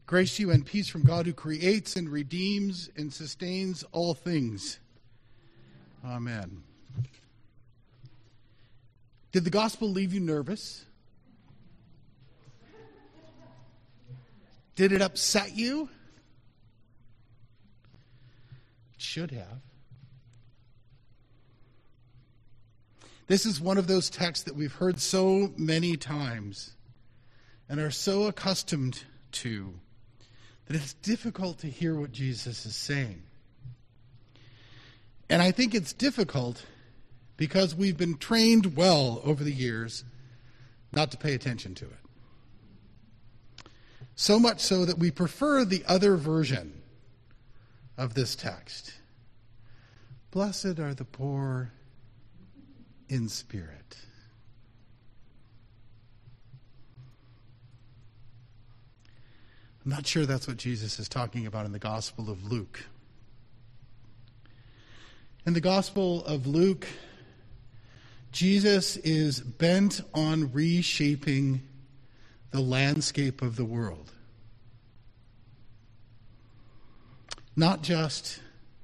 Grace to you and peace from God who creates and redeems and sustains all things. Amen. Did the gospel leave you nervous? Did it upset you? It should have. This is one of those texts that we've heard so many times and are so accustomed to that it's difficult to hear what Jesus is saying. And I think it's difficult because we've been trained well over the years not to pay attention to it. So much so that we prefer the other version of this text. Blessed are the poor in spirit. I'm not sure that's what Jesus is talking about in the Gospel of Luke. In the Gospel of Luke, Jesus is bent on reshaping the landscape of the world. Not just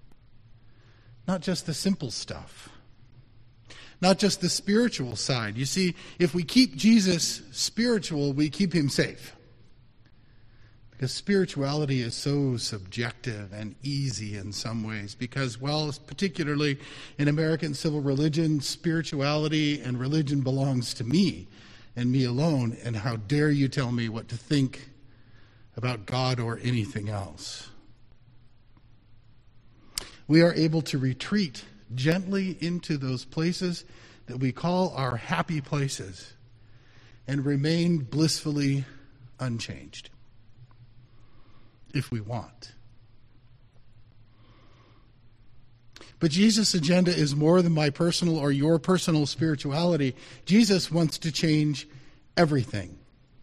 the simple stuff. Not just the spiritual side. You see, if we keep Jesus spiritual, we keep him safe. Because spirituality is so subjective and easy in some ways. Because, well, particularly in American civil religion, spirituality and religion belongs to me and me alone. And how dare you tell me what to think about God or anything else? We are able to retreat gently into those places that we call our happy places and remain blissfully unchanged. If we want. But Jesus' agenda is more than my personal or your personal spirituality. Jesus wants to change everything.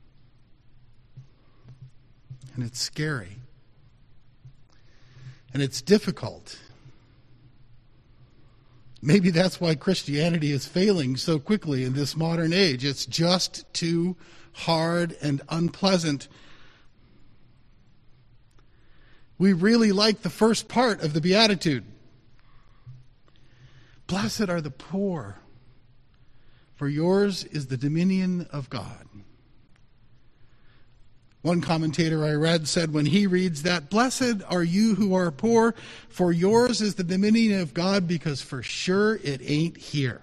And it's scary. And it's difficult. Maybe that's why Christianity is failing so quickly in this modern age. It's just too hard and unpleasant. We really like the first part of the Beatitude. Blessed are the poor, for yours is the dominion of God. One commentator I read said when he reads that, blessed are you who are poor, for yours is the dominion of God, because for sure it ain't here.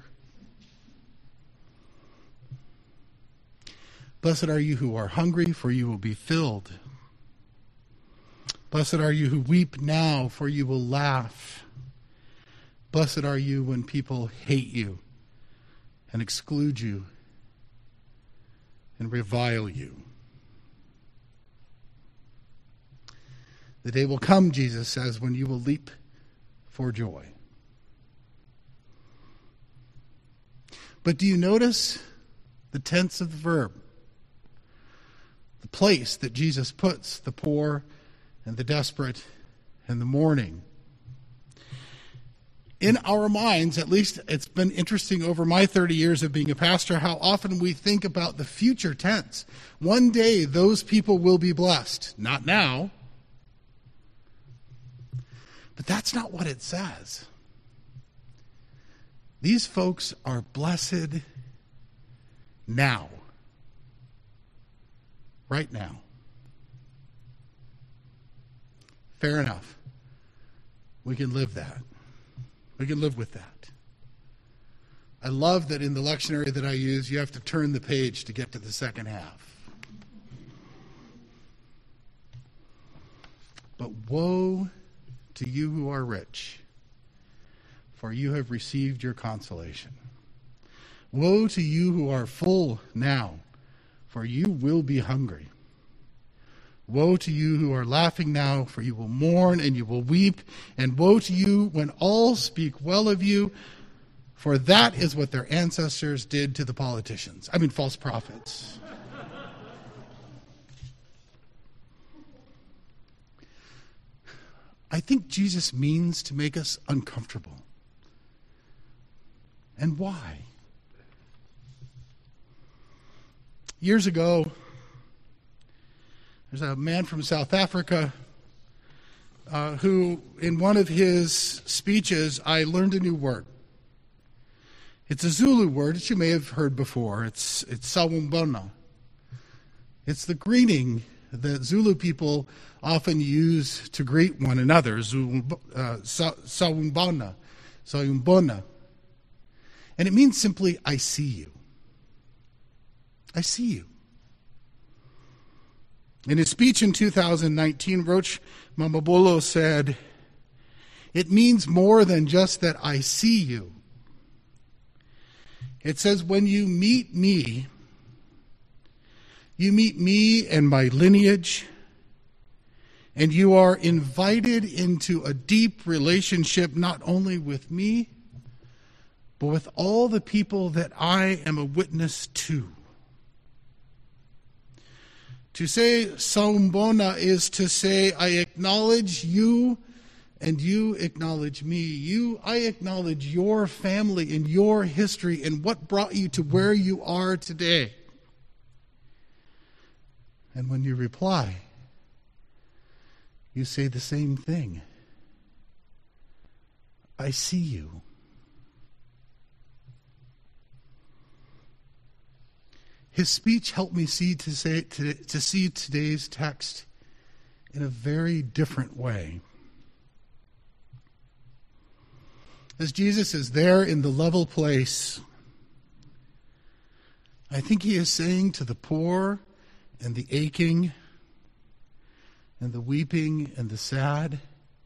Blessed are you who are hungry, for you will be filled. Blessed are you who weep now, for you will laugh. Blessed are you when people hate you and exclude you and revile you. The day will come, Jesus says, when you will leap for joy. But do you notice the tense of the verb? The place that Jesus puts the poor and the desperate, and the mourning. In our minds, at least it's been interesting over my 30 years of being a pastor, how often we think about the future tense. One day, those people will be blessed. Not now. But that's not what it says. These folks are blessed now. Right now. Fair enough. We can live that. We can live with that. I love that in the lectionary that I use, you have to turn the page to get to the second half. But woe to you who are rich, for you have received your consolation. Woe to you who are full now, for you will be hungry. Woe to you who are laughing now, for you will mourn and you will weep. And woe to you when all speak well of you, for that is what their ancestors did to the politicians. I mean, false prophets. I think Jesus means to make us uncomfortable. And why? Years ago, There's a man from South Africa who, in one of his speeches, I learned a new word. It's a Zulu word that you may have heard before. It's sawubona. It's the greeting that Zulu people often use to greet one another. Sawubona. And it means simply, I see you. I see you. In his speech in 2019, Roach Mamabolo said, it means more than just that I see you. It says, when you meet me and my lineage, and you are invited into a deep relationship not only with me, but with all the people that I am a witness to. To say sawubona is to say, I acknowledge you and you acknowledge me. I acknowledge your family and your history and what brought you to where you are today. And when you reply, you say the same thing. I see you. His speech helped me see today's text in a very different way. As Jesus is there in the level place, I think he is saying to the poor and the aching and the weeping and the sad,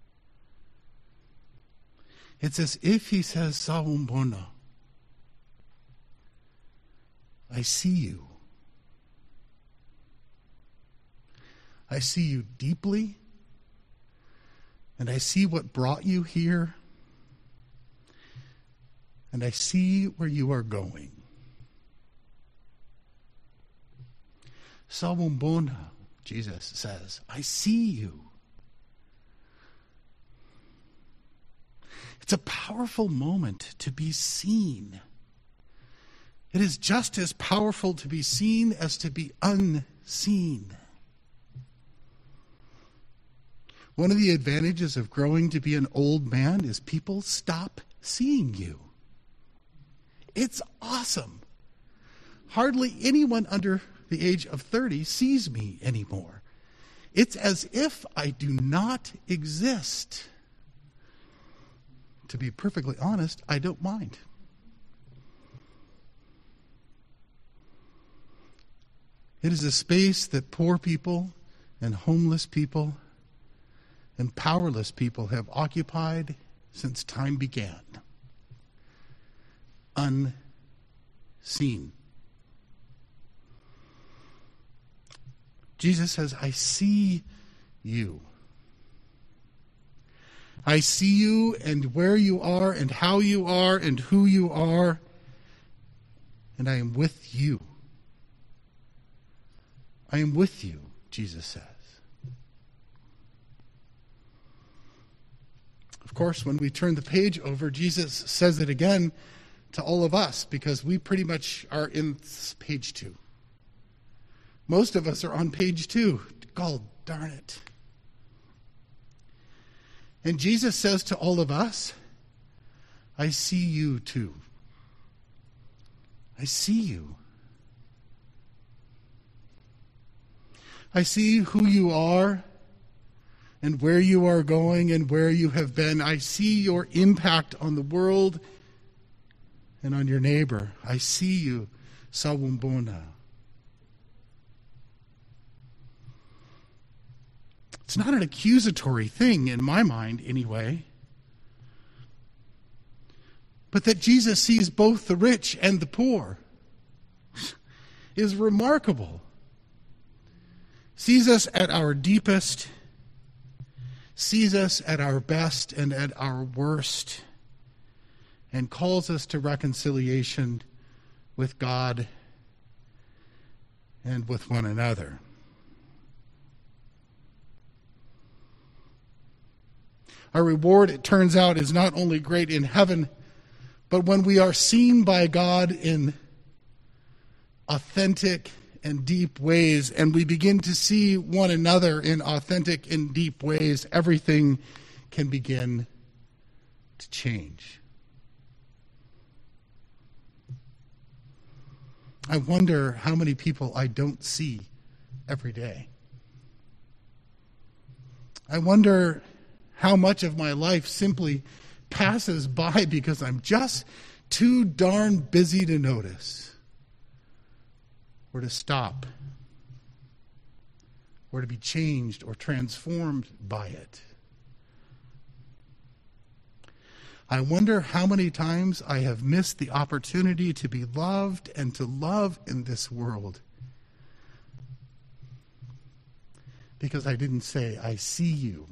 it's as if he says, sawubona. I see you. I see you deeply, and I see what brought you here, and I see where you are going. Sawubona, Jesus says, I see you. It's a powerful moment to be seen. It is just as powerful to be seen as to be unseen. One of the advantages of growing to be an old man is people stop seeing you. It's awesome. Hardly anyone under the age of 30 sees me anymore. It's as if I do not exist. To be perfectly honest, I don't mind. It is a space that poor people and homeless people and powerless people have occupied since time began. Unseen. Jesus says, I see you. I see you and where you are and how you are and who you are, and I am with you. I am with you, Jesus says. Of course, when we turn the page over, Jesus says it again to all of us because we pretty much are in page 2. Most of us are on page 2. God darn it. And Jesus says to all of us, I see you too. I see you. I see who you are and where you are going and where you have been. I see your impact on the world and on your neighbor. I see you, sawubona. It's not an accusatory thing in my mind anyway, but that Jesus sees both the rich and the poor is remarkable. Sees us at our deepest, sees us at our best and at our worst, and calls us to reconciliation with God and with one another. Our reward, it turns out, is not only great in heaven, but when we are seen by God in authentic and deep ways, and we begin to see one another in authentic and deep ways, everything can begin to change. I wonder how many people I don't see every day. I wonder how much of my life simply passes by because I'm just too darn busy to notice, or to stop, or to be changed or transformed by it. I wonder how many times I have missed the opportunity to be loved and to love in this world because I didn't say, I see you.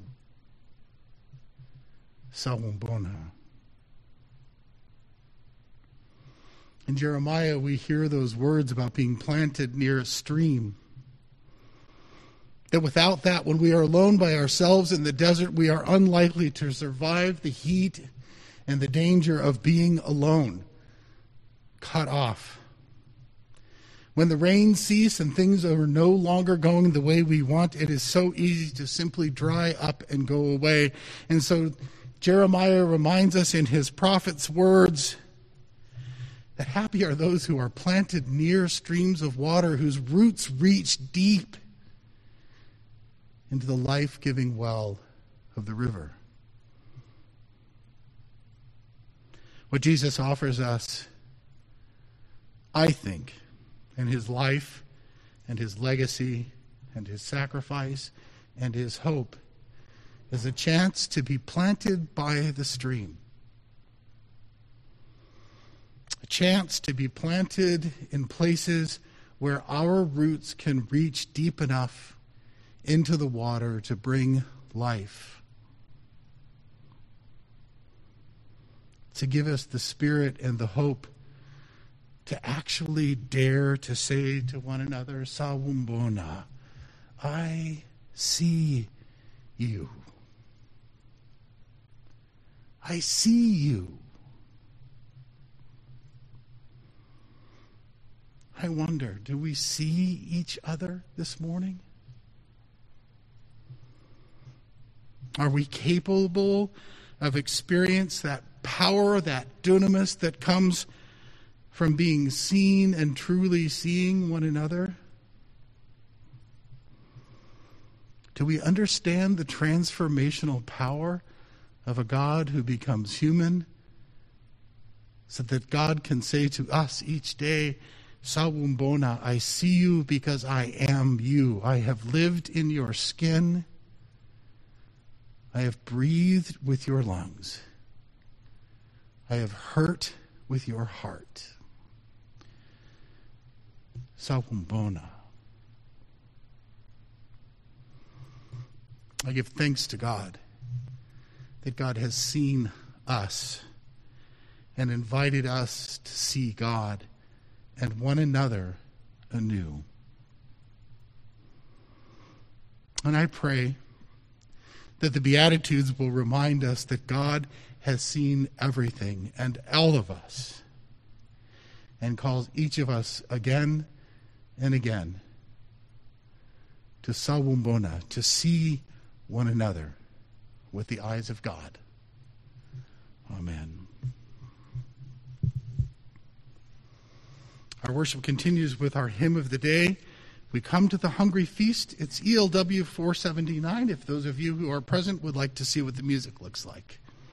Sawubona. In Jeremiah, we hear those words about being planted near a stream. That without that, when we are alone by ourselves in the desert, we are unlikely to survive the heat and the danger of being alone, cut off. When the rains cease and things are no longer going the way we want, it is so easy to simply dry up and go away. And so Jeremiah reminds us in his prophet's words that happy are those who are planted near streams of water, whose roots reach deep into the life-giving well of the river. What Jesus offers us, I think, in his life and his legacy and his sacrifice and his hope, is a chance to be planted by the stream. A chance to be planted in places where our roots can reach deep enough into the water to bring life. To give us the spirit and the hope to actually dare to say to one another, Sawubona, I see you. I see you. I wonder, do we see each other this morning? Are we capable of experience that power, that dunamis that comes from being seen and truly seeing one another? Do we understand the transformational power of a God who becomes human so that God can say to us each day, Sawubona, I see you because I am you. I have lived in your skin. I have breathed with your lungs. I have hurt with your heart. Sawubona. I give thanks to God that God has seen us and invited us to see God and one another anew. And I pray that the Beatitudes will remind us that God has seen everything and all of us and calls each of us again and again to Sawubona, to see one another with the eyes of God. Amen. Our worship continues with our hymn of the day. We come to the Hungry Feast. It's ELW 479, if those of you who are present would like to see what the music looks like.